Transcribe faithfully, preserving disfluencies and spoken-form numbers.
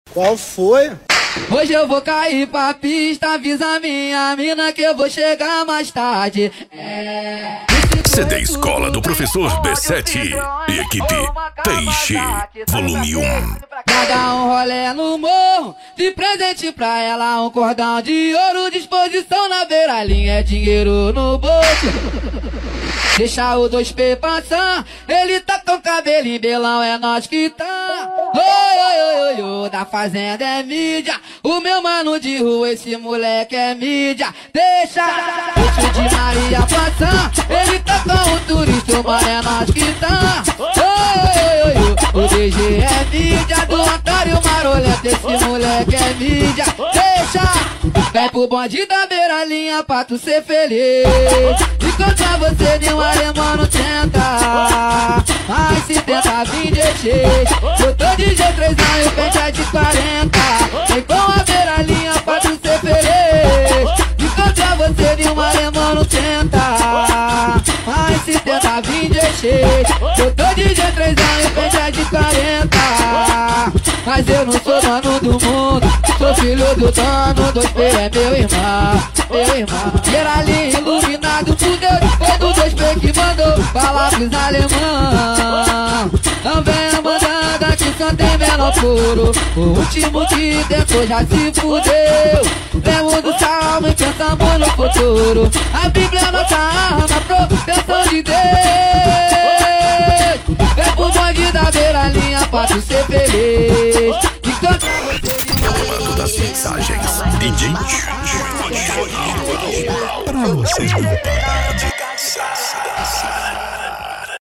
Qual foi? Hoje eu vou cair pra pista, avisa minha mina que eu vou chegar mais tarde. É... C D Escola do Professor B sete e equipe Peixe, volume um. Pra dar um rolê no morro, de presente pra ela um cordão de ouro, disposição na beira-linha, é dinheiro no bolso. Deixa o dois P passar, ele tá com cabelo em belão, é nós que tá. Oi, oi, oi, oi, oi, da fazenda é mídia, o meu mano de rua, esse moleque é mídia. Deixa o tio de Maria passar, ele tá com o turista, mano, é nós que tá. Oi, oi, oi, oi, o D G é mídia, do otário marolento, esse moleque é mídia. Deixa, vem pro bonde da beira-linha pra tu ser feliz. Encontrar você de um alemão não tenta, mas se tenta vir de seis. Eu tô de G três anos e o pente é de quarenta. Vem com a beira-linha pra tu ser feliz. Encontrar você de um alemão não tenta, mas se tenta vir de seis. Eu tô de G três anos e o pente é de quarenta. Mas eu não sou dono do mundo, sou filho do dono, dois P é meu irmão, meu irmão. Beira-linha iluminado por Deus, foi do dois P que mandou falar pros alemão. Não venha mandando aqui, só tem menor puro, o último que tentou já se fudeu. Lemos do salmo e pensamos no futuro, a Bíblia é nossa arma, proteção de Deus. Vem pro bonde da beira-linha pra tu ser feliz. Comando das mensagens D J pra você não parar de caçar.